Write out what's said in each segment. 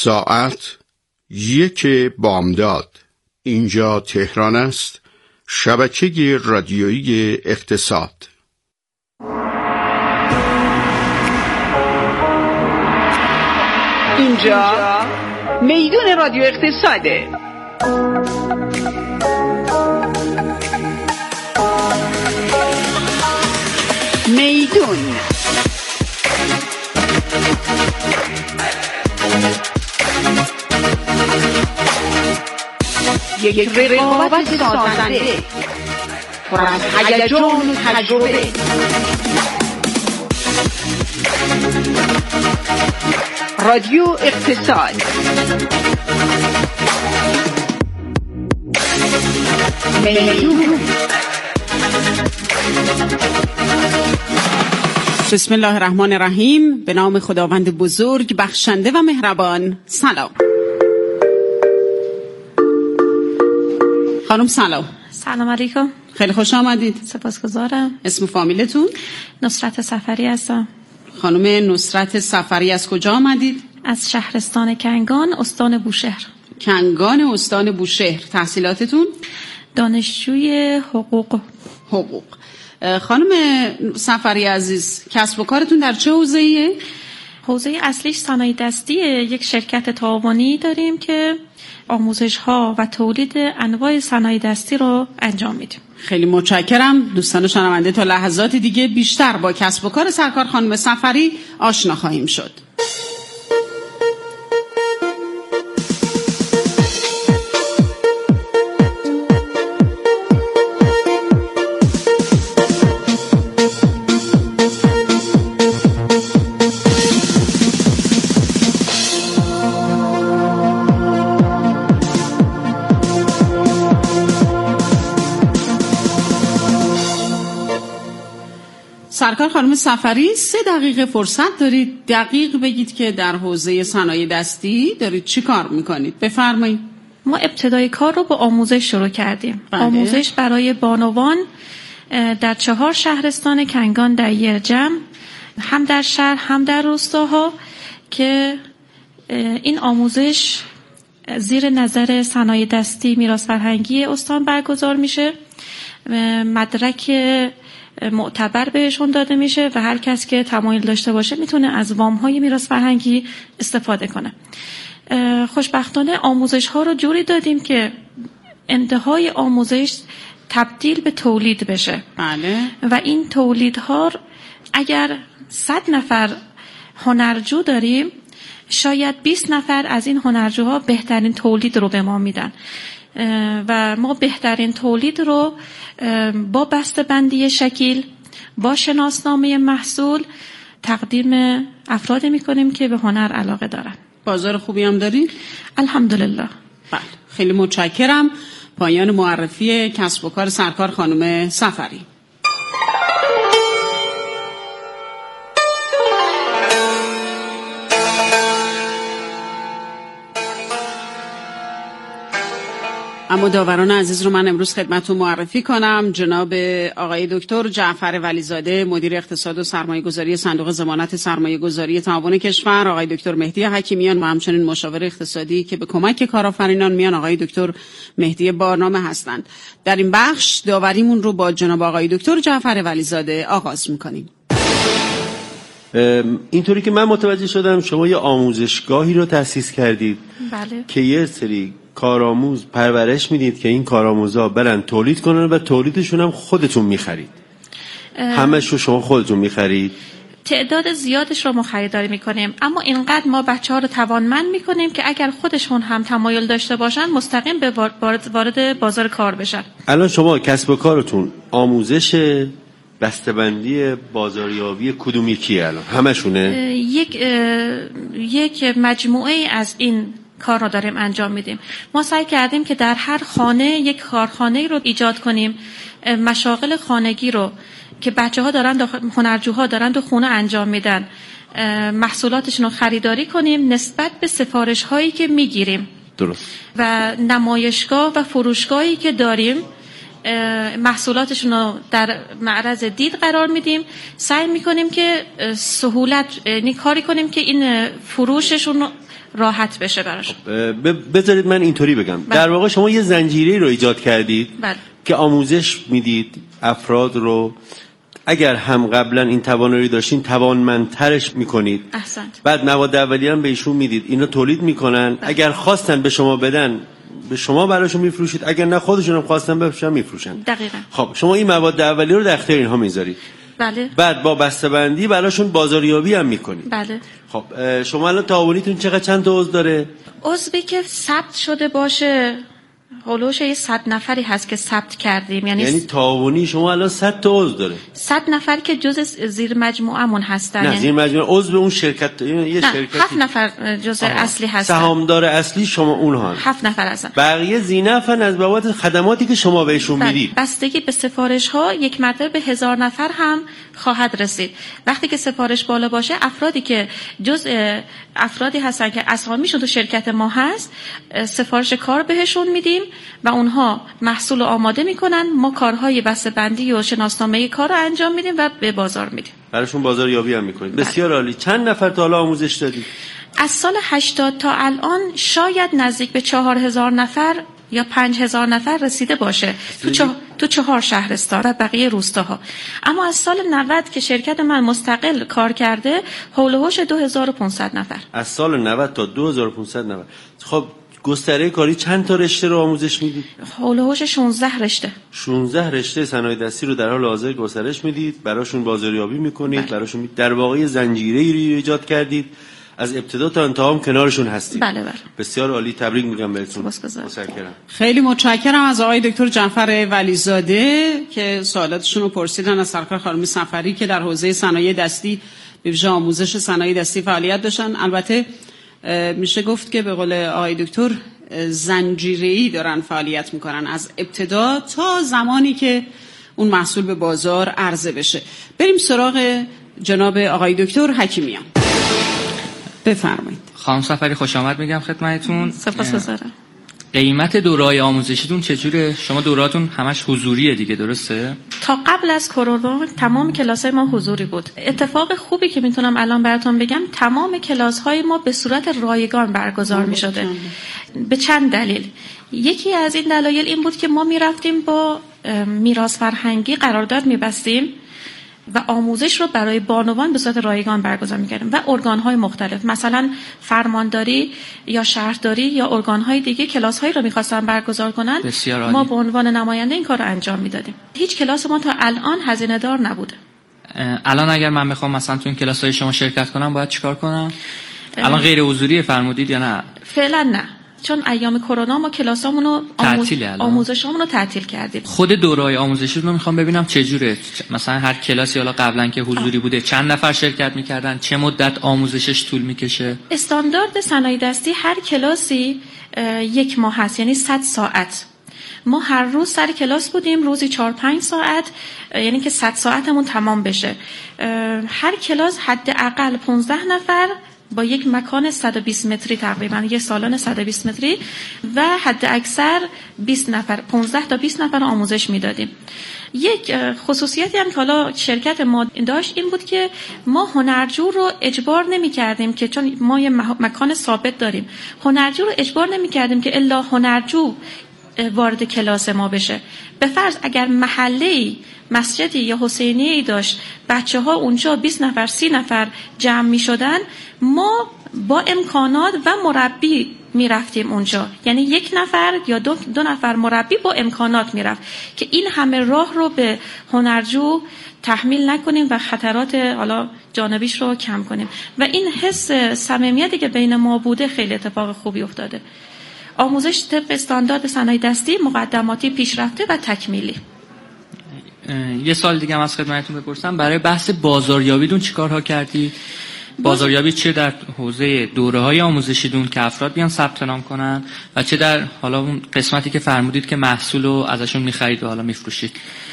ساعت 1 بامداد. اینجا تهران است، شبکه رادیویی اقتصاد. اینجا میدون رادیو اقتصاده. میدون یک رقابت سازنده پر از هیجان و تجربه. رادیو اقتصاد. میدون. بسم الله الرحمن الرحیم. به نام خداوند بزرگ بخشنده و مهربان. سلام خانم. سلام علیکم. خیلی خوش آمدید. سپاسگزارم. اسم فامیلتون؟ نصرت سفری هستم. خانم نصرت سفری از کجا آمدید؟ از شهرستان کنگان، استان بوشهر. کنگان، استان بوشهر. تحصیلاتتون؟ دانشجوی حقوق. خانم سفری عزیز، کسب و کارتون در چه حوزه‌ایه؟ حوزه اصلیش صنایع دستیه. یک شرکت تعاونی داریم که آموزش‌ها و تولید انواع صنایع دستی رو انجام میدیم. خیلی متشکرم. دوستان شنونده، تا لحظات دیگه بیشتر با کسب و کار سرکار خانم سفری آشنا خواهیم شد. سرکار خانم سفری، 3 دقیقه فرصت دارید دقیق بگید که در حوزه صنایع دستی دارید چی کار میکنید. بفرمایید. ما ابتدای کار رو با آموزش شروع کردیم. بله. آموزش برای بانوان در 4 شهرستان کنگان در یک جمع، هم در شهر هم در روستاها، که این آموزش زیر نظر صنایع دستی میراث فرهنگی استان برگزار میشه. مدرک معتبر بهشون داده میشه و هر کس که تمایل داشته باشه میتونه از وام‌های میراث فرهنگی استفاده کنه. خوشبختانه آموزش ها رو جوری دادیم که انتهای آموزش تبدیل به تولید بشه. بله. و این تولیدها اگر 100 نفر هنرجو داریم، شاید 20 نفر از این هنرجوها بهترین تولید رو به ما میدن و ما بهترین تولید رو با بسته‌بندی شکل، با شناسنامه محصول تقدیم افراد میکنیم که به هنر علاقه دارن. بازار خوبی هم دارید؟ الحمدلله. بله، خیلی متشکرم. پایان معرفی کسب و کار سرکار خانم سفری. اما داوران عزیز رو من امروز خدمتتون معرفی کنم. جناب آقای دکتر جعفر ولیزاده، مدیر اقتصاد و سرمایه‌گذاری صندوق ضمانت سرمایه‌گذاری تعاون کشور، آقای دکتر مهدی حکیمیان و همچنین مشاور اقتصادی که به کمک کارآفرینان میان، آقای دکتر مهدی بارنامه هستند. در این بخش داوریمون رو با جناب آقای دکتر جعفر ولیزاده آغاز می‌کنیم. اینطوری که من متوجه شدم شما یه آموزشگاهی رو تأسیس کردید. بله. که یه سری کارآموز پرورش میدید که این کارآموزا برن تولید کنن و تولیدشون هم خودتون میخرید. همش رو شما خودتون میخرید؟ تعداد زیادش رو ما خریداری میکنیم، اما اینقدر ما بچه‌ها رو توانمند میکنیم که اگر خودشون هم تمایل داشته باشن مستقیم به وارد بازار کار بشن. الان شما کسب و کارتون آموزش بسته‌بندی بازاریابی کدوم یکیه الان؟ همشونه؟ یک مجموعه از این کار رو داریم انجام میدیم. ما سعی کردیم که در هر خانه یک کارخانه رو ایجاد کنیم، مشاغل خانگی رو که بچه‌ها دارن، هنرجوها دارن تو خونه انجام میدن، محصولاتشون رو خریداری کنیم نسبت به سفارش هایی که میگیریم. درست. و نمایشگاه و فروشگاهی که داریم محصولاتشون رو در معرض دید قرار میدیم. سعی میکنیم که سهولت، یعنی کاری کنیم که این فروششون راحت بشه براشون. بذارید من اینطوری بگم. در واقع شما یه زنجیره رو ایجاد کردید که آموزش میدید افراد رو، اگر هم قبلا این توانایی داشتین توانمندترش میکنید. احسنت. بعد مواد اولیه هم بهشون میدید، اینا تولید میکنن. اگر خواستن به شما بدن به شما براشون میفروشید، اگر نه خودشون هم خواستن بفروشن میفروشن. دقیقاً. خب شما این مواد اولیه رو در اختیار اینها میذارید. بله. بعد با بسته‌بندی براشون بازاریابی هم میکنید. بله. خب شما الان تعاونیتون چند تا عضو داره؟ عضوی که ثبت شده باشه هولوش 100 نفری هست که ثبت کردیم. یعنی تعاونی شما الان 100 تا عضو داره. 100 نفر که جزء زیر مجموعمون هستن. نه زیر مجموعه عضو اون شرکت، یه شرکتی 7 نفر جزء اصلی هستن. سهامدار اصلی شما اونها 7 نفر هستن. بقیه زینفن از بابت خدماتی که شما بهشون میدید. بستگی به سفارش ها یک مرتبه به 1000 نفر هم خواهد رسید. وقتی که سفارش بالا باشه، افرادی که جزء افرادی هستن که اسامیشون تو شرکت ما هست، سفارش کار بهشون میدیم و اونها محصول رو آماده میکنن. ما کارهای بسته‌بندی و شناسنامه کار رو انجام میدیم و به بازار میدیم. براشون بازاریابی هم میکنید. بسیار عالی. چند نفر تا حالا آموزش دادید؟ از سال 80 تا الان شاید نزدیک به 4000 نفر یا 5000 نفر رسیده باشه تو 4 شهرستان و بقیه روستاها. اما از سال 90 که شرکت من مستقل کار کرده، حول و حوش 2500 نفر. از سال 90 تا 2500 نفر. خب گستره کاری چند تا رشته رو آموزش میدید؟ حول و حوش 16 رشته. 16 رشته صنایع دستی رو در حال حاضر گسترش میدید، براشون بازاریابی میکنید، براشون در واقع زنجیره‌ای رو ایجاد کردید. از ابتدا تا انتها هم کنارشون هستید. بله بله. بسیار عالی، تبریک میگم بهتون. متشکرم. خیلی متشکرم از آقای دکتر جعفر ولیزاده که سوالاتشون رو پرسیدن از سرکار خانم صفری که در حوزه صنایع دستی به ویژه آموزش صنایع دستی فعالیت داشتن. البته میشه گفت که به قول آقای دکتر زنجیره‌ای دارن فعالیت میکنن از ابتدا تا زمانی که اون محصول به بازار عرضه بشه. بریم سراغ جناب آقای دکتر حکیمیان. بفرمایید. خانم صفری خوش آمد میگم خدمتتون. سپاسگزارم. قیمت دوره‌های آموزشیتون چجوره؟ شما دوراتون همش حضوریه دیگه، درسته؟ تا قبل از کرونا تمام کلاس‌های ما حضوری بود. اتفاق خوبی که میتونم الان براتون بگم، تمام کلاس‌های ما به صورت رایگان برگزار می‌شده. به چند دلیل. یکی از این دلایل این بود که ما میرفتیم با میراث فرهنگی قرارداد می‌بستیم و آموزش رو برای بانوان به صورت رایگان برگزار می‌کردیم و ارگان‌های مختلف، مثلا فرمانداری یا شهرداری یا ارگان‌های دیگه کلاس‌هایی رو می‌خواستن برگزار کنن. ما به عنوان نماینده این کار رو انجام می‌دادیم. هیچ کلاس ما تا الان هزینه‌دار نبوده. الان اگر من بخوام مثلا تو این کلاس‌های شما شرکت کنم باید چیکار کنم؟ الان غیر حضوری فرمودید یا نه؟ فعلا نه. چون ایام کرونا ما کلاسامون رو آموزشامون رو تعطیل کردیم. خود دوره‌های آموزشی رو میخوام ببینم چجوره. مثلا هر کلاسی حالا قبلا که حضوری بوده چند نفر شرکت میکردن، چه مدت آموزشش طول میکشه؟ استاندارد صنایع دستی هر کلاسی 1 ماه هست، یعنی 100 ساعت. ما هر روز سر کلاس بودیم، روزی 4-5 ساعت، یعنی که 100 ساعتمون تمام بشه. هر کلاس حداقل 15 نفر با یک مکان 120 متری تقریبا، یک سالن 120 متری و حد اکثر 20 نفر، 15 تا 20 نفر آموزش میدادیم. یک خصوصیتی هم که حالا شرکت ما داشت این بود که ما هنرجو رو اجبار نمی کردیم که چون ما یه مکان ثابت داریم، هنرجو رو اجبار نمی کردیم که الا هنرجو وارد کلاس ما بشه. به فرض اگر محله‌ای مسجدی یا حسینیه‌ای داشت، بچه‌ها اونجا 20 نفر 30 نفر جمع می‌شدن، ما با امکانات و مربی می‌رفتیم اونجا. یعنی 1 نفر یا دو نفر مربی با امکانات می‌رفت که این همه راه رو به هنرجو تحمیل نکنیم و خطرات حالا جانبیش رو کم کنیم. و این حس صمیمیتی که بین ما بوده خیلی اتفاق خوبی افتاده. آموزش طبق استاندارد صنایع دستی، مقدماتی، پیشرفته و تکمیلی. یه سال دیگه هم از خدمتتون بپرسم، برای بحث بازاریابیتون چیکارها کردید؟ بازاریابی چه در حوزه دوره‌های آموزشیتون که افراد بیان ثبت نام کنن و چه در حالا اون قسمتی که فرمودید که محصولو ازشون می‌خرید و حالا می‌فروشید؟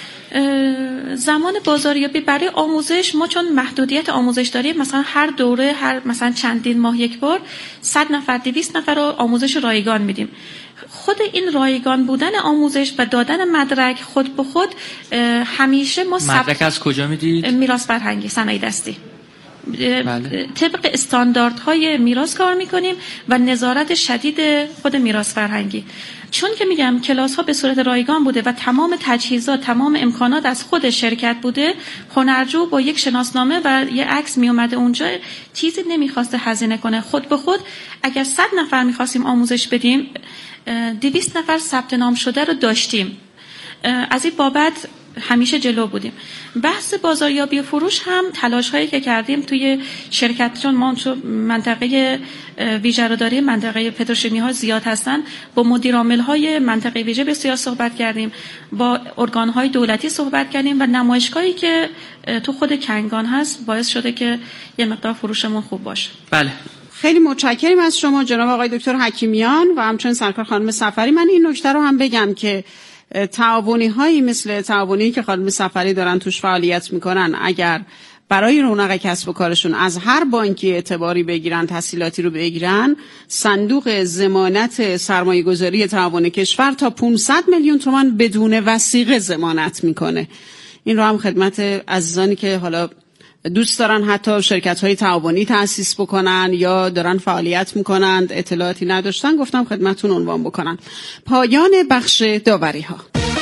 زمان بازاریابی برای آموزش ما چون محدودیت آموزش داریم، مثلا هر دوره مثلا چندین ماه یک بار 100 نفر 200 نفر رو آموزش رایگان میدیم. خود این رایگان بودن آموزش و دادن مدرک خود به خود همیشه ما مدرک از کجا میدید؟ میراث فرهنگی صنایع دستی. بله. طبق استانداردهای میراث کار میکنیم و نظارت شدید خود میراث فرهنگی. چون که میگم کلاس ها به صورت رایگان بوده و تمام تجهیزات، تمام امکانات از خود شرکت بوده، هنرجو با یک شناسنامه و یک عکس میومده اونجا، چیزی نمیخواسته هزینه کنه. خود به خود اگر 100 نفر میخواستیم آموزش بدیم، 200 نفر ثبت نام شده رو داشتیم. از این بابت همیشه جلو بودیم. بحث بازاریابی و فروش هم تلاش هایی که کردیم توی شرکت، چون ما منطقه ویژه رو داریم، منطقه پتروشیمی ها زیاد هستن، با مدیر عامل های منطقه ویژه بسیار صحبت کردیم، با ارگان های دولتی صحبت کردیم و نمایشگاهی که تو خود کنگان هست باعث شده که یه مقدار فروشمون خوب باشه. بله. خیلی متشکریم از شما جناب آقای دکتر حکیمیان و همچنین سرکار خانم سفری. من این نکته رو هم بگم که تعاونی هایی مثل تعاونی که خانم سفری دارن توش فعالیت میکنن، اگر برای رونق کسب و کارشون از هر بانکی اعتباری بگیرن، تسهیلاتی رو بگیرن، صندوق ضمانت سرمایه‌گذاری تعاون کشور تا 500 میلیون تومان بدون وثیقه ضمانت میکنه. این رو هم خدمت عزیزانی که حالا دوست دارن حتی شرکت‌های تعاونی تأسیس بکنن یا دارن فعالیت میکنند اطلاعاتی نداشتن، گفتم خدمتتون عنوان بکنن. پایان بخش داوری‌ها.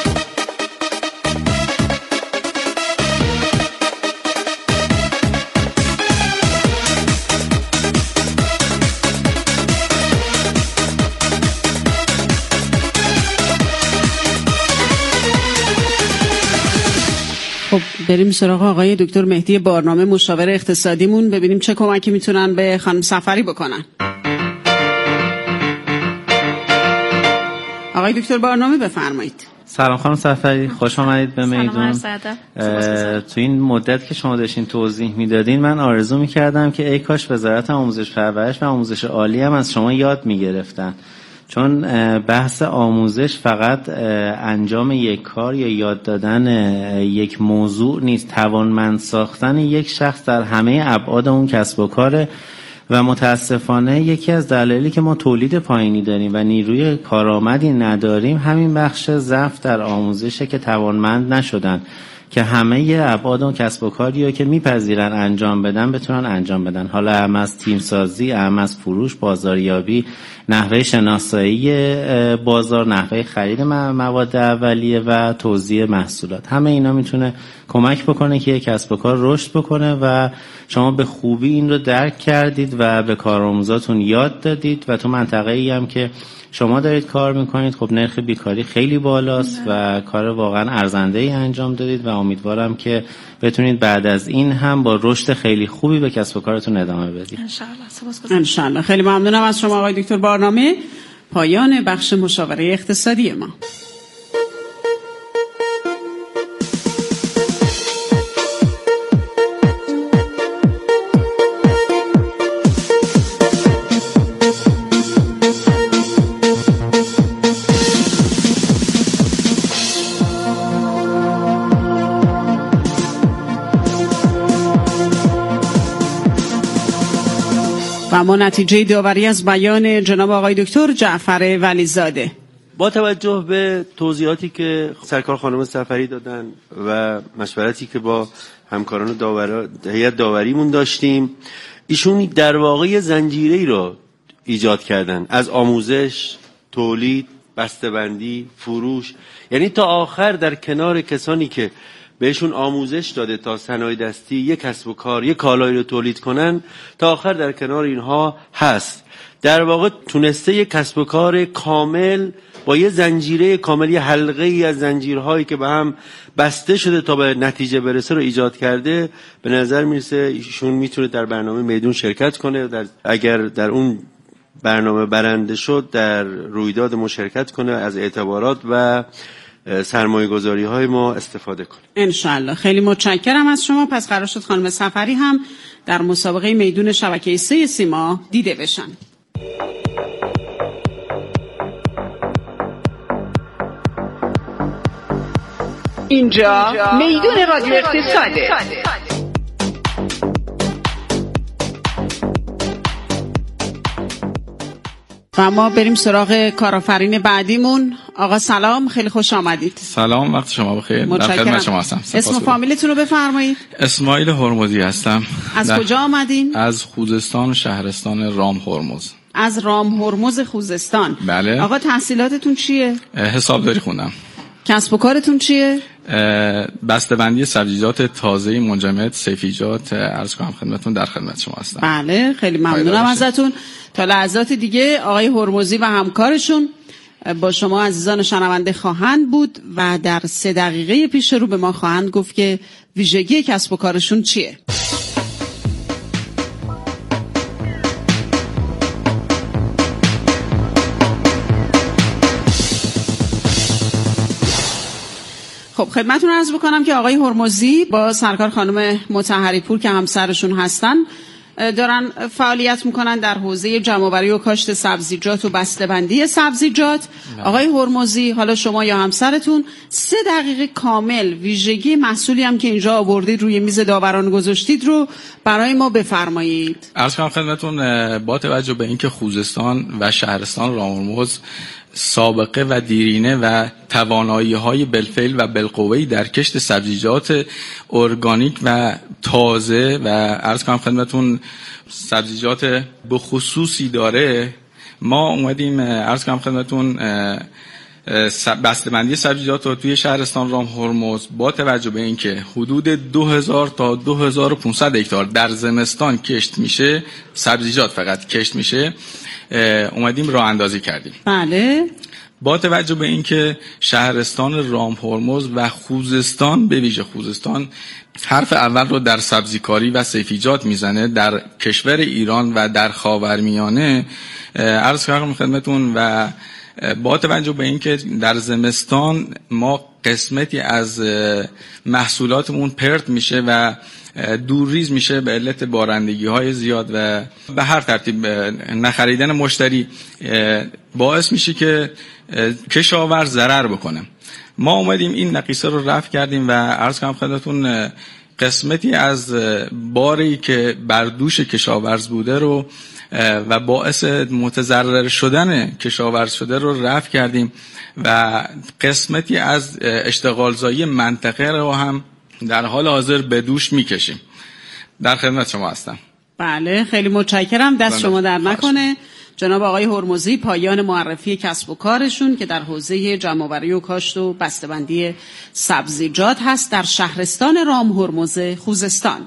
خب بریم سراغ آقای دکتر مهدی بارنامه، مشاور اقتصادیمون، ببینیم چه کمکی میتونن به خانم سفری بکنن. آقای دکتر بارنامه بفرمایید. سلام خانم سفری، خوش آمدید به میدون. تو این مدت که شما داشتین توضیح میدادین، من آرزو میکردم که ای کاش وزارت آموزش پرورش و آموزش عالی هم از شما یاد میگرفتن، چون بحث آموزش فقط انجام یک کار یا یاد دادن یک موضوع نیست، توانمند ساختن یک شخص در همه ابعاد اون کسب و کاره. و متاسفانه یکی از دلایلی که ما تولید پایینی داریم و نیروی کارآمدی نداریم همین بخش ضعف در آموزشه که توانمند نشدن که همه ابعاد اون کسب و کاریو که میپذیرن انجام بدن بتونن انجام بدن، حالا هم از تیم سازی، هم از فروش، بازاریابی، نحوه شناسایی بازار، نحوه خرید مواد اولیه و توزیع محصولات. همه اینا میتونه کمک بکنه که یک کسب و کار رشد بکنه و شما به خوبی این رو درک کردید و به کارآموزاتون یاد دادید و تو منطقه‌ای هم که شما دارید کار میکنید خب نرخ بیکاری خیلی بالاست و کار واقعا ارزنده‌ای انجام دادید و امیدوارم که بتونید بعد از این هم با رشد خیلی خوبی به کسب و کارتون ادامه بدید. انشالله. خیلی ممنونم از شما آقای دکتر بارنامه. پایان بخش مشاوره اقتصادی ما. و اما نتیجه داوری از بیان جناب آقای دکتر جعفر ولیزاده. با توجه به توضیحاتی که سرکار خانم سفری دادن و مشورتی که با همکاران هیئت داوریمون داشتیم، ایشون در واقع زنجیره‌ای رو ایجاد کردن از آموزش، تولید، بسته‌بندی، فروش، یعنی تا آخر در کنار کسانی که بهشون آموزش داده تا صنایع دستی یک کسب و کار، یک کالایی رو تولید کنن، تا آخر در کنار اینها هست. در واقع تونسته یک کسب و کار کامل با یه زنجیره کامل، یه حلقه ای از زنجیرهایی که به هم بسته شده تا به نتیجه برسه رو ایجاد کرده. به نظر میرسه ایشون میتونه در برنامه میدون شرکت کنه، اگر در اون برنامه برنده شد در رویداد مشارکت کنه، از اعتبارات و سرمایه گذاری های ما استفاده کنه انشالله. خیلی متشکرم از شما. پس قرار شد خانم سفری هم در مسابقه میدون شبکه 3 سیما دیده بشن. اینجا میدون رادیو اقتصاده. و ما بریم سراغ کارآفرین بعدیمون. آقا سلام، خیلی خوش آمدید. سلام، وقت شما بخیر. در خدمت شما هستم. اسم و فامیلتون رو بفرمایید. اسماعیل هرمزی هستم. از کجا آمدین؟ از خوزستان، شهرستان رام هرمز. از رام هرمز خوزستان. بله. آقا تحصیلاتتون چیه؟ حسابداری خوندم. کسب و کارتون چیه؟ بسته‌بندی سبزیجات تازه منجمد سیفیجات. عرض کنم خدمتتون در خدمت شما هستم. بله، خیلی ممنونم ازتون. تا لحظات دیگه آقای هرمزی و همکارشون با شما عزیزان شنونده خواهند بود و در 3 دقیقه پیش رو به ما خواهند گفت که ویژگی کسب و کارشون چیه. خب خدمتتون عرض بکنم که آقای هرمزی با سرکار خانم مطهری پور که همسرشون هستن دارن فعالیت میکنن در حوزه جمع‌آوری و کاشت سبزیجات و بسته‌بندی سبزیجات. آقای هرمزی، حالا شما یا همسرتون 3 دقیقه کامل ویژگی محصولی هم که اینجا آوردید روی میز داوران گذاشتید رو برای ما بفرمایید. عرض کنم خدمتتون با توجه به اینکه خوزستان و شهرستان رام هرمز سابقه و دیرینه و توانایی‌های بالفعل و بالقوه‌ای در کشت سبزیجات ارگانیک و تازه و عرض کنم خدمتتون سبزیجات بخصوصی داره، ما اومدیم عرض کنم خدمتتون بسته‌بندی سبزیجات رو توی شهرستان رام هرمز با توجه به اینکه حدود 2000 تا 2500 هکتار در زمستان کشت میشه، سبزیجات فقط کشت میشه، اومدیم راه اندازی کردیم. بله. با توجه به اینکه شهرستان رام هرمز و خوزستان، به ویژه خوزستان، حرف اول رو در سبزیکاری و سیفیجات میزنه در کشور ایران و در خاورمیانه، عرض کردم خدمتون، و با توجه به اینکه در زمستان ما قسمتی از محصولاتمون پرت میشه و دورریز میشه به علت بارندگی های زیاد و به هر ترتیب نخریدن مشتری باعث میشه که کشاورز ضرر بکنه. ما اومدیم این نقیصه رو رفع کردیم و عرض کنم خدمتتون قسمتی از باری که بر دوش کشاورز بوده رو و باعث متضرر شدن کشاورز شده رو رفع کردیم و قسمتی از اشتغالزایی منطقه رو هم در حال حاضر به دوش میکشیم. در خدمت شما هستم. بله، خیلی متشکرم. دست شما در نکنه. جناب آقای هرمزی پایان معرفی کسب و کارشون که در حوزه جمع‌آوری و کاشت و بسته‌بندی سبزیجات هست در شهرستان رام هرمز خوزستان.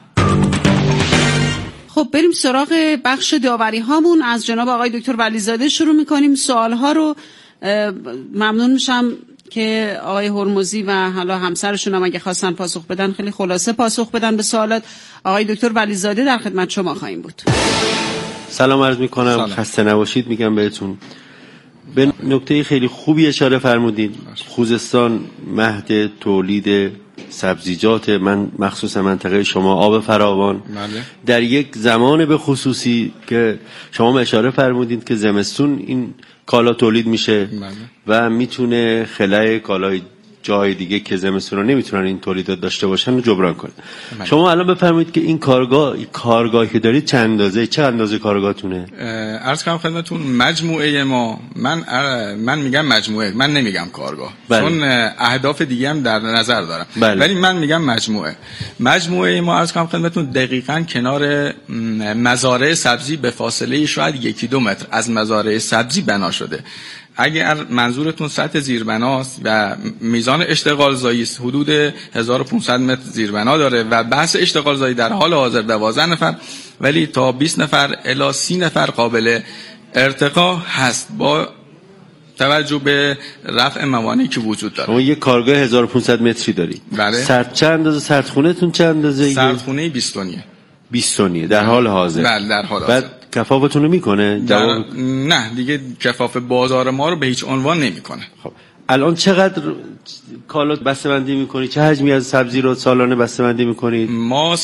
خب بریم سراغ بخش داوری هامون. از جناب آقای دکتر ولیزاده شروع میکنیم. سوال ها رو ممنون میشم که آقای هرمزی و حالا همسرشون هم اگه خواستن پاسخ بدن خیلی خلاصه پاسخ بدن به سوالات. آقای دکتر ولیزاده در خدمت شما خواهیم بود. سلام عرض میکنم، خسته نباشید میگم بهتون. به نکته خیلی خوبی اشاره فرمودید. خوزستان مهد تولید سبزیجات، من مخصوصا منطقه شما آب فراوان، بله. در یک زمان به خصوصی که شما اشاره فرمودید که زمستون این کالا تولید میشه، بله. و میتونه خلای کالای جای دیگه که زمستونا نمیتونن این تولیدات داشته باشن رو جبران کنه. بله. شما الان بفرمایید که این کارگاهی که دارید چه اندازه کارگاهتونه؟ عرض کنم خدمتتون مجموعه ما، من میگم مجموعه، من نمیگم کارگاه. بله. چون اهداف دیگه هم در نظر دارم. بله. ولی من میگم مجموعه ما عرض کنم خدمتتون دقیقاً کنار مزارع سبزی به فاصله شاید 1-2 متر از مزارع سبزی بنا شده. اگر منظورتون سطح زیربناست و میزان اشتغال زایی است، حدود 1500 متر زیربنا داره و بحث اشتغال زایی در حال حاضر 12 نفر ولی تا 20 نفر الی 30 نفر قابل ارتقا هست با توجه به رفع موانعی که وجود داره. شما یک کارگاه 1500 متری دارید. بله. سرد چند اندازه؟ سردخونه تون چند اندازه؟ سردخونه 20 تنیه. 20 تنیه در حال حاضر. بله در حال حاضر. بعد کفافتون رو میکنه؟ نه دیگه کفاف بازار ما رو به هیچ عنوان نمیکنه. خب الان چقدر کالا بسته‌بندی میکنید؟ چه حجمی از سبزی رو سالانه بسته‌بندی میکنید؟ ما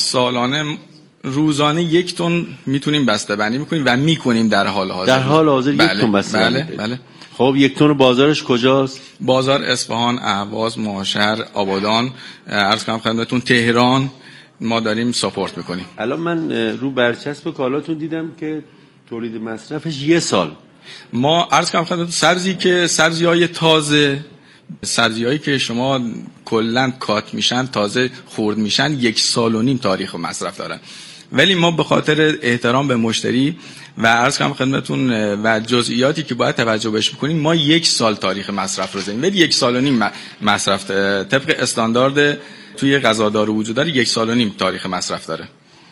روزانه 1 تن میتونیم بسته‌بندی میکنیم و میکنیم در حال حاضر. در حال حاضر 1 بله. تن بسته‌بندی. بله. خب 1 تن بازارش کجاست؟ بازار اصفهان، اهواز، ماشهر، آبادان، عرض کنم خدمتتون تهران ما داریم ساپورت میکنیم. الان من رو برچسب کالاتون دیدم که تولید مصرفش 1 سال. ما عرض کنم خدمتتون سبزی‌های تازه، سبزی‌هایی که شما کلاً کات میشن، تازه خورد میشن، 1.5 سال تاریخ مصرف دارن. ولی ما به خاطر احترام به مشتری و عرض کنم خدمتتون و جزئیاتی که باید توجه بهش بکنیم، ما 1 سال تاریخ مصرف رو زدیم، ولی 1.5 سال مصرف طبق استاندارد توی غذادار وجود داره، 1.5 سال تاریخ مصرف داره.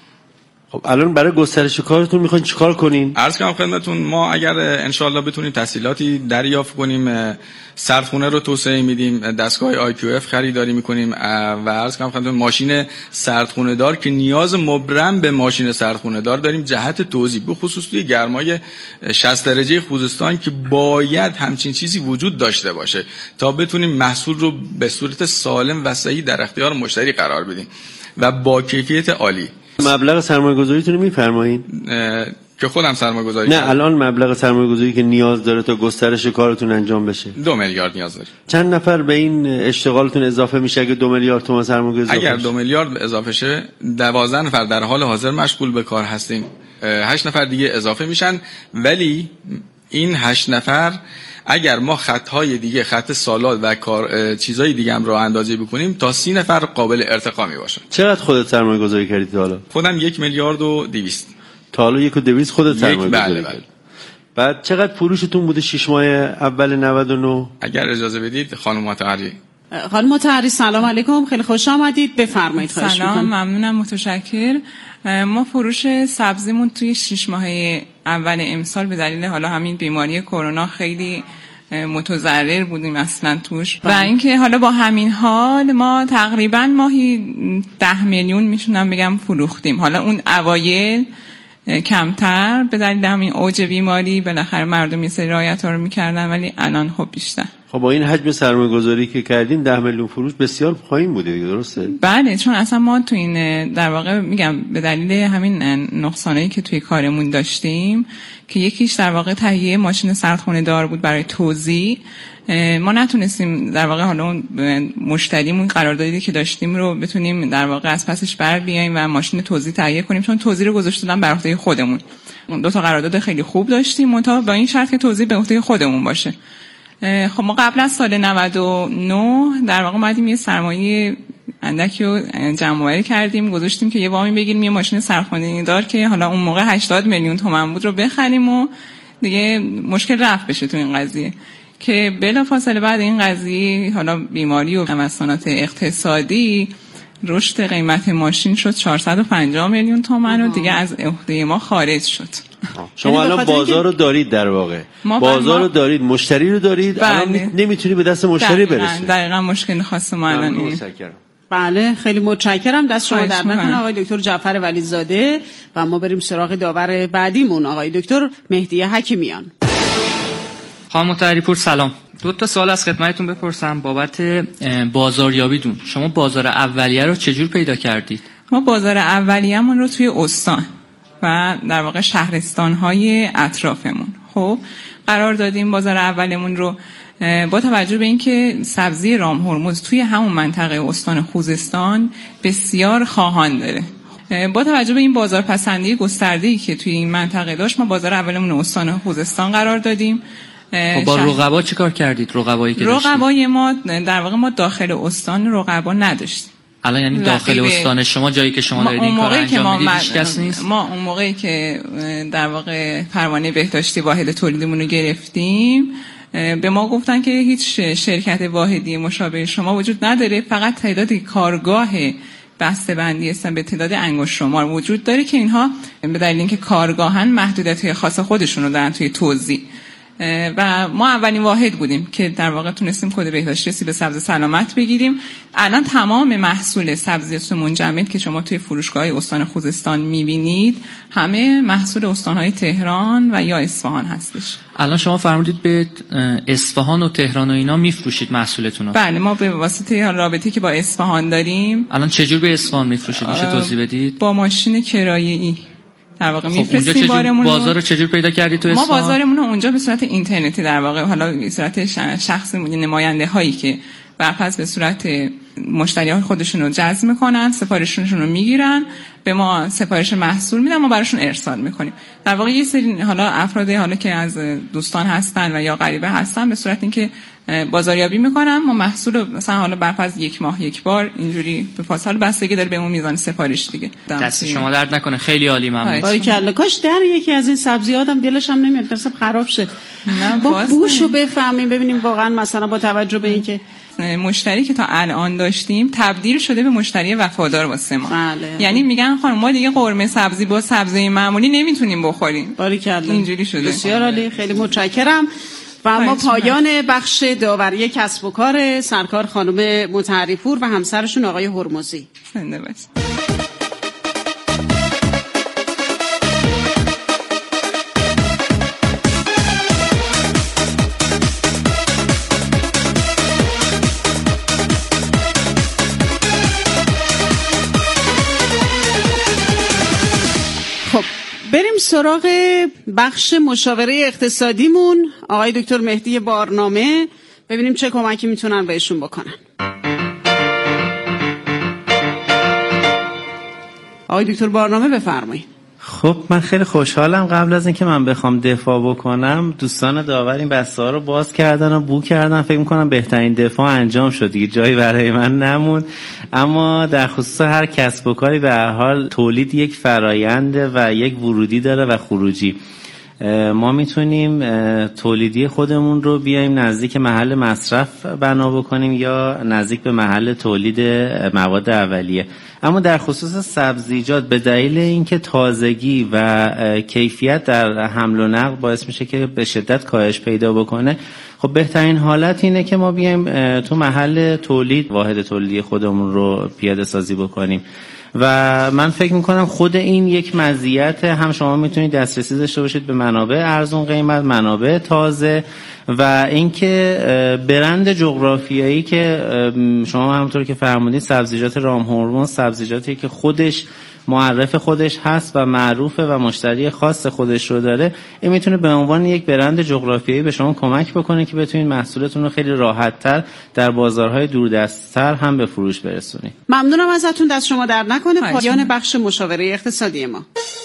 خب الان برای گسترش کارتون میخواین چیکار کنین؟ عرض کنم خدمتتون ما اگر انشالله بتونیم تسهیلاتی دریافت کنیم، سردخونه رو توسعه میدیم، دستگاه IQF خریداری میکنیم و عرض کنم خدمتتون ماشین سردخونه دار که نیاز مبرم به ماشین سردخونه دار داریم جهت توزیع، به خصوص توی گرمای 60 درجه خوزستان که باید همچین چیزی وجود داشته باشه تا بتونیم محصول رو به صورت سالم و صحیح در اختیار مشتری قرار بدیم و با کیفیت عالی. مبلغ سرمایه‌گذاریتون رو می‌فرمایید؟ که خودم سرمایه‌گذاری نه الان مبلغ سرمایه‌گذاری که نیاز داره تا گسترش کارتون انجام بشه 2 میلیارد نیاز داره. چند نفر به این اشتغالتون اضافه میشه اگه 2 میلیارد تومان سرمایه‌گذاری اگر 2 میلیارد اضافه شه 12 نفر در حال حاضر مشغول به کار هستیم، 8 نفر دیگه اضافه میشن، ولی این 8 نفر اگر ما خطهای دیگه، خط سالات و کار چیزای دیگه هم راه اندازی بکنیم تا 30 نفر قابل ارتقا می باشه. چقدر خودت سرمایه گذاری کردی تا حالا؟ خودم 1 میلیارد و 200. تا حالا 1.2 خودت سرمایه گذاری بله. کردی؟ بعد چقدر فروشتون بوده 6 ماه اول 99؟ اگر اجازه بدید خانم مطهری. خانم مطهری سلام علیکم، خیلی خوش آمدید، بفرمایید. خواهش می‌کنم. سلام، ممنونم، متشکر. ما فروش سبزیمون توی 6 ماه اول امسال به دلیل حالا همین بیماری کرونا خیلی متضرر بودیم اصلا توش و اینکه حالا با همین حال ما تقریبا ماهی 10 میلیون میشونم بگم فروختیم. حالا اون اوایل کمتر به دلیل همین اوج بیماری بالاخره مردم یه سری رعایت‌ها رو میکردن، ولی الان خب بیشتر. خب با این حجم سرمایه‌گذاری که کردین 10 میلیون فروش بسیار پایین بوده، درسته؟ بله، چون اصلا ما تو این در واقع میگم به دلیل همین نقصانایی که توی کارمون داشتیم که یکیش در واقع تهیه ماشین سردخونه دار بود برای توزیع، ما نتونستیم در واقع حالا اون مشتریمون قراردادی که داشتیم رو بتونیم در واقع از پسش بر بیاییم و ماشین توزیع تهیه کنیم، چون توزیع رو گذاشتن بر عهده خودمون. 2 تا قرارداد خیلی خوب داشتیم منتها با این شرط که توزیع به عهده خودمون باشه. خب ما قبل از سال 99 در واقع اومدیم یه سرمایه اندکی رو جمع‌آوری کردیم، گذاشتیم که یه وامی بگیریم یه ماشین سردخونه دار که حالا اون موقع 80 میلیون تومان بود رو بخریم و دیگه مشکل رفع بشه تو این قضیه. که بلافاصله بعد این قضیه حالا بیماری و مسئولات اقتصادی رشد قیمت ماشین شد 450 میلیون تومان و دیگه از عهده ما خارج شد. شما الان بازار رو دارید، در واقع بازار رو دارید، مشتری رو دارید، الان نمیتونی به دست مشتری برسی. دقیقاً مشکل خاص ما الان اینه. بله خیلی متشکرم، دست شما در نکنه آقای دکتر جعفر ولیزاده. و ما بریم سراغ داور بعدیمون آقای دکتر مهدی حکیمیان. خانم مطهری پور سلام. 2 تا سوال از خدمتتون بپرسم بابت بازاریابیتون. شما بازار اولیه رو چجور پیدا کردید؟ ما بازار اولیه‌مون رو توی استان و در واقع شهرستان‌های اطرافمون خب قرار دادیم. بازار اولمون رو با توجه به اینکه سبزی رام هرمز توی همون منطقه استان خوزستان بسیار خواهان داره، با توجه به این بازار پسندی گسترده‌ای که توی این منطقه داشت، ما بازار اولمون رو استان خوزستان قرار دادیم. با رقبا چی کار کردید؟ رقبایی که داشتید؟ رقبای ما در واقع ما داخل استان رقبا نداشتیم. الان یعنی داخل استان شما جایی که شما دارید این کار انجام میدید هیچ کس نیست؟ ما اون موقعی که در واقع پروانه بهداشتی واحد تولیدمون رو گرفتیم به ما گفتن که هیچ شرکت واحدی مشابه شما وجود نداره، فقط تعداد کارگاه بسته‌بندی هستن به تعداد انگشت شمار وجود داره که اینها به دلیل اینکه کارگاهن محدودیت‌های خاص خودشون رو دارن توی توزیع. و ما اولین واحد بودیم که در واقع تونستیم کد بهداشتی سیب سبز سلامت بگیریم. الان تمام محصول سبزیجات منجمد که شما توی فروشگاه‌های استان خوزستان می‌بینید همه محصول استان‌های تهران و یا اصفهان هستش. الان شما فرمودید به اصفهان و تهران و اینا میفروشید محصولتون رو؟ بله، ما به واسطه رابطه‌ای که با اصفهان داریم. الان چجور به اصفهان میفروشید؟ میشه توضیح بدید؟ با ماشین کرایه‌ای در واقع میفرستیم بارمون. بازار رو چجور پیدا کردید تو اصفهان؟ ما بازارمون رو اونجا به صورت اینترنتی در واقع حالا به صورت شخصی نماینده هایی که برپس به صورت مشتریان خودشون رو جذب میکنن، سفارششون رو میگیرن، به ما سفارش محصول میدن، ما براشون ارسال میکنیم. در واقع یه سری حالا افراد حالا که از دوستان هستن و یا غریبه هستن به صورت اینکه بازاریابی میکنن، ما محصول رو مثلا حالا برف از یک ماه یک بار اینجوری به فاصله بستگی داره به اون میزان سفارش دیگه. دست شما درد نکنه، خیلی عالی، ممنون. باریکلا. کاش در یکی از این سبزیات هم دلش هم نمیاد درست خراب شه. با بوشو بفهمیم ببینیم واقعا مثلا با توجه به اینکه مشتری که تا الان داشتیم تبدیل شده به مشتری وفادار واسه ما. بله. یعنی میگن خانم ما دیگه قرمه سبزی با سبزی معمولی نمیتونیم بخوریم. باریکلا. اینجوری شده. بسیار عالی، خیلی متشکرم. و اما پایان بخش داوری کسب و کار سرکار خانم مطهری‌پور و همسرشون آقای هرمزی. زنده باشید. بریم سراغ بخش مشاوره اقتصادیمون. آقای دکتر مهدی بارنامه، ببینیم چه کمکی میتونن بهشون بکنن. آقای دکتر بارنامه بفرمایید. خب من خیلی خوشحالم. قبل از اینکه من بخوام دفاع بکنم دوستان داور این بسته رو باز کردن و بو کردن. فکر میکنم بهترین دفاع انجام شد دیگه، جایی برای من نموند. اما در خصوص هر کسب و کاری به هر حال تولید یک فراینده و یک ورودی داره و خروجی. ما میتونیم تولیدی خودمون رو بیایم نزدیک محل مصرف بنا بکنیم یا نزدیک به محل تولید مواد اولیه. اما در خصوص سبزیجات به دلیل اینکه تازگی و کیفیت در حمل و نقل باعث میشه که به شدت کاهش پیدا بکنه، خب بهترین حالت اینه که ما بیایم تو محل تولید واحد تولیدی خودمون رو پیاده سازی بکنیم. و من فکر میکنم خود این یک مزیت، هم شما میتونید دسترسی داشته باشید به منابع ارزون قیمت، منابع تازه، و اینکه برند جغرافیایی که شما همونطور که فرمودید سبزیجات رام هرمز سبزیجاتی که خودش معرف خودش هست و معروفه و مشتری خاص خودش رو داره، این میتونه به عنوان یک برند جغرافیایی به شما کمک بکنه که بتونید محصولتون رو خیلی راحت‌تر در بازارهای دوردست‌تر هم به فروش برسونید. ممنونم ازتون، دست شما در نکنه. پایان بخش مشاوره اقتصادی ما.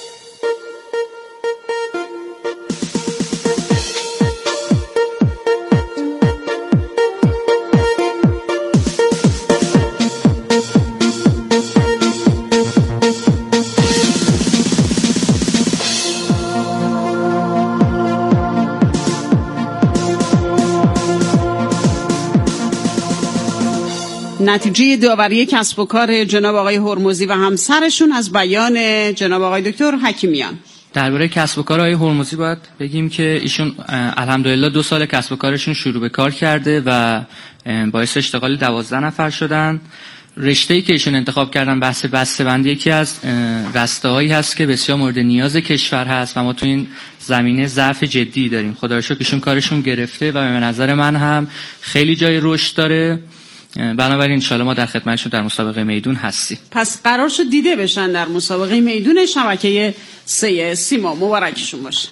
نتیجه داوری کسب و کار جناب آقای هرمزی و همسرشون از بیان جناب آقای دکتر حکیمیان. درباره کسب و کار آقای هرمزی باید بگیم که ایشون الحمدلله 2 سال کسب و کارشون شروع به کار کرده و باعث اشتغال 12 نفر شدن. رشته‌ای که ایشون انتخاب کردن بحث بسته‌بندی یکی از رسته‌هایی هست که بسیار مورد نیاز کشور هست و ما تو این زمینه ضعف جدی داریم. خدا رو شکر ایشون کارشون گرفته و به نظر من هم خیلی جای رشد داره. بنابراین انشالله ما در خدمتشون در مسابقه میدون هستیم. پس قرار شد دیده بشن در مسابقه میدون شبکه 3 سیما. مبارکشون باشه.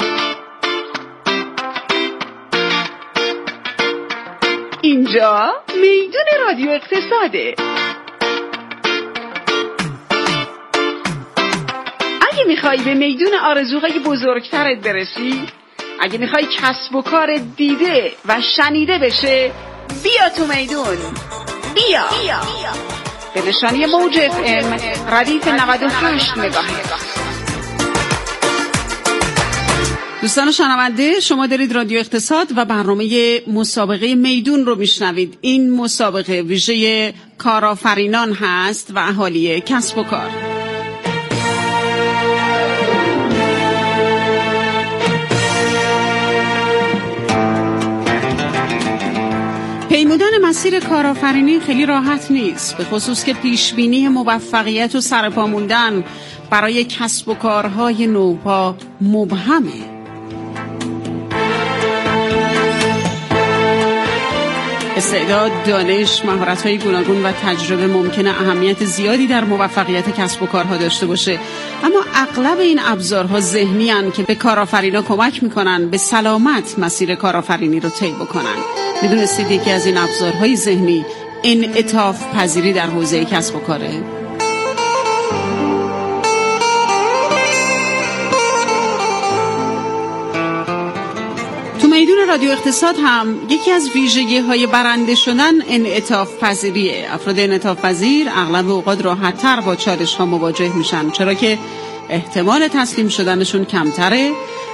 اینجا میدون رادیو اقتصاده. اگه میخوای به میدون آرزوهای بزرگترت برسی، اگه میخوای کسب و کار دیده و شنیده بشه، بیا تو میدون. بیا به نشانی موج FM ردیف 98 مگاهرتز. دوستان شنونده، شما دارید رادیو اقتصاد و برنامه مسابقه میدون رو میشنوید. این مسابقه ویژه کارآفرینان هست و اهالی کسب و کار. پیمودن مسیر کارآفرینی خیلی راحت نیست، به خصوص که پیشبینی موفقیت و سرپا موندن برای کسب و کارهای نوپا مبهمه. استعداد، دانش، مهارت‌های گوناگون و تجربه ممکنه اهمیت زیادی در موفقیت کسب و کارها داشته باشه، اما اغلب این ابزارها ذهنی هستند که به کارآفرینا کمک میکنن به سلامت مسیر کارآفرینی رو طی بکنن. میدونستید یکی از این ابزارهای ذهنی انعطاف پذیری در حوزه کسب و کاره؟ تو میدون رادیو اقتصاد هم یکی از ویژگی‌های برنده شدن انعطاف پذیریه. افراد انعطاف پذیر اغلب اوقات راحت‌تر با چالش‌ها مواجه میشن، چرا که احتمال تسلیم شدنشون کمتره